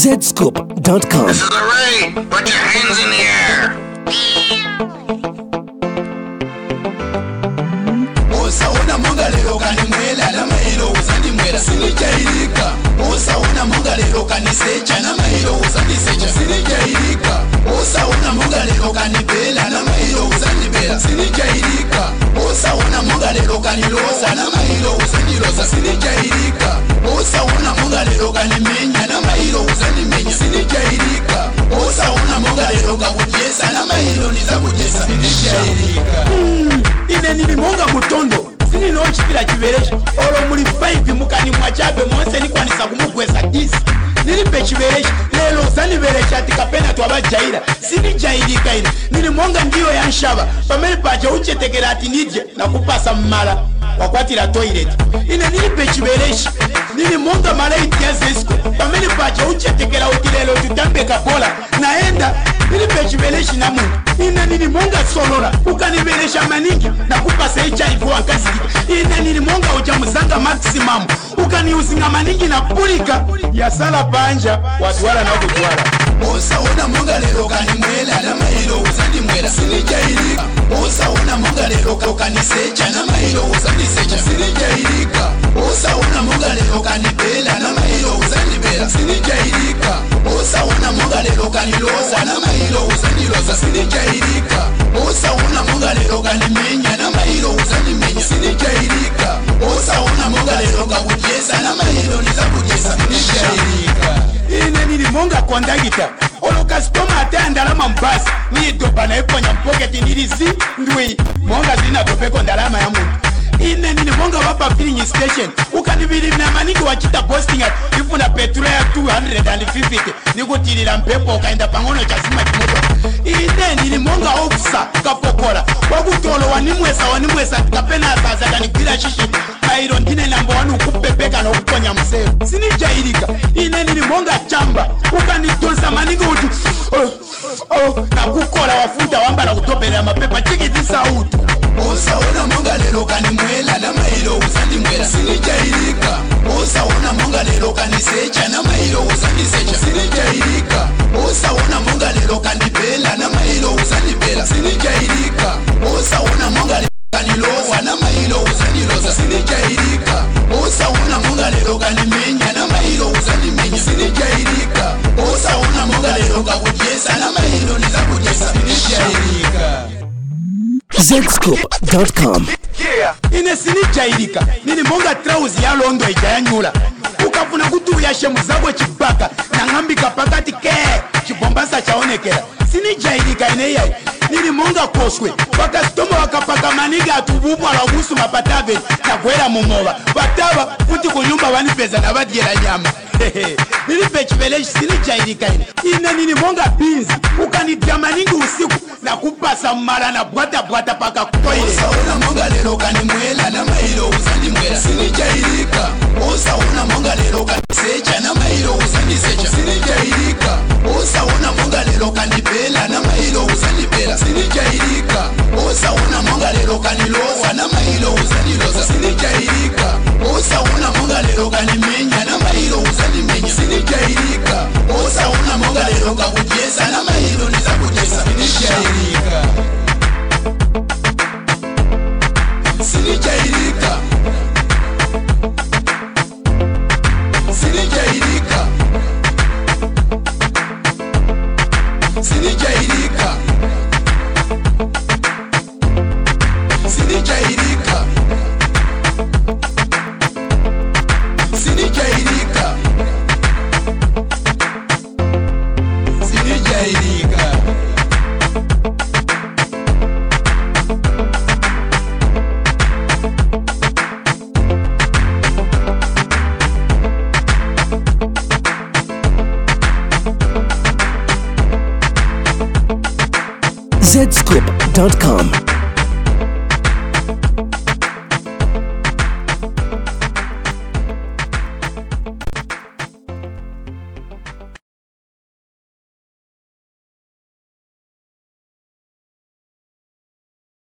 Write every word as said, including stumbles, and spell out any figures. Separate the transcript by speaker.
Speaker 1: zscoop dot com.
Speaker 2: This is the raid. Put your hands in the air.
Speaker 3: Usaona mongalero kanimwela na mahilo uzandimwela sinijairika. Usaona mongalero kanisecha na mahilo uzandisecha sinijairika. Usaona mongalero kanibela na mahilo uzandibela sinijairika. Usaona mongalero kanilosa na mahilo uzandilosa sinijairika. Usaona mongalero kanimenya na mahilo uzandimenya sinijairika. Usaona mongalero kakujesa na mahilo nizakujesa sinijairika. Ine nilimonga mutondo sini nochipira chiveresha olo muli five mukani mwachabe monse nikwanisa kumugweza disi nilipe chiveresha lelo zaniveresha tikapena twabajaira sini jairika ine nilimonga ndiyo ya nshaba pameli pacha uchetekera ati nije na kupasa mmala wakwatira toilet ine nilipe chiveresha nilimonga malaiti ya zesko pameli pacha uchetekera utilelo tutambe kapola naenda nilipe chiveresha na mungu ine nilimonga solora ukaniveresha maningi na kupasa H I V wakasiki ine nilimonga uja mzanga maximum ukaniusinga maningi na pulika ya sala panja watwala na kutwala. Usaona mongalero kanimwela na mahilo uzandimwela sinijairika. Usaona mongalero kanisecha na mahilo uzandisecha sinijairika. Usaona mongalero kanibela na mahilo uzandibela sinijairika. Usaona mongalero kanilosa na mahilo uzandilosa sinijairika. Usaona mongalero kanimenya na mahilo uzandimenya sinijairika. Usaona mongalero kakujesa na mahilo nizakujesa sinijairika. Ine nilimonga kondagita oloka stoma atandalama mbasi nidopa na eponya mpoketi nilisi ndui monga zina topeko ndalama ya mungu. Ine nilimonga wapa filling station ukanivili na maniki wachita posting at ifuna petrol ya two hundred fifty nikutilila mpepo kaenda pangono chasima kimoto. Ine nilimonga ofisa kapokola wakutolo wanimwesa wanimwesa kapena asaza kanikila shishi kairo ndine namba wanu kupepeka na ukuponya mseo sinijairika. Ine nilimonga chamba ukanitonsa maniki utu oh, oh, na kukola wafuta wamba na kutopela mapepa chiki sauti. Usaona mongalero kanimwela na mahilo uzandimwela sinijairika. Usaona mongalero kanisecha na mahilo uzandisecha sinijairika. Usaona mongalero kanibela na mahilo uzandibela sinijairika. Usaona mongalero kanilosa na mahilo uzandilosa sinijairika. Usaona mongalero kanimenya na mahilo uzandimenya sinijairika. Usaona mongalero kakujesa na mahilo nizakujesa sinijairika.
Speaker 1: zscoop dot com.
Speaker 3: Ine sinijairika nilimonga trauzi ya londo ijayanyula ukafuna kutuya shemu zako chibaka na ngambika pakati ke chibombasa chaonekera sinijairika ine yai nilimonga koswe wakastoma wakapaka maniga atububwa la gusu mapatave na kwela mungova bataba kuti kunyumba wanipeza na badiela nyama nilipe chiveleshi sinijairika ine ine nilimonga binzi ukanitia maningi usiku na kupasa mmala na bwata bwata paka kutoile. Usaona mongalero kanimwela na mahilo uzandimwela sinijairika. Usaona mongalero kanisecha na mahilo uzandisecha sinijairika. Usaona mongalero kanibela na mahilo uzandibela sinijairika. Usaona mongalero kanilosa na mahilo uzandilosa sinijairika. Usaona mongalero kanimenya na mahilo uzandimenya sinijairika. Usaona mongalero kakujesa na mahilo nizakujesa sinijairika. Sinijairika. Sinijairika. Sinijairika. Sinijairika. Sinijairika. Sinijairika.
Speaker 1: zscoop dot com.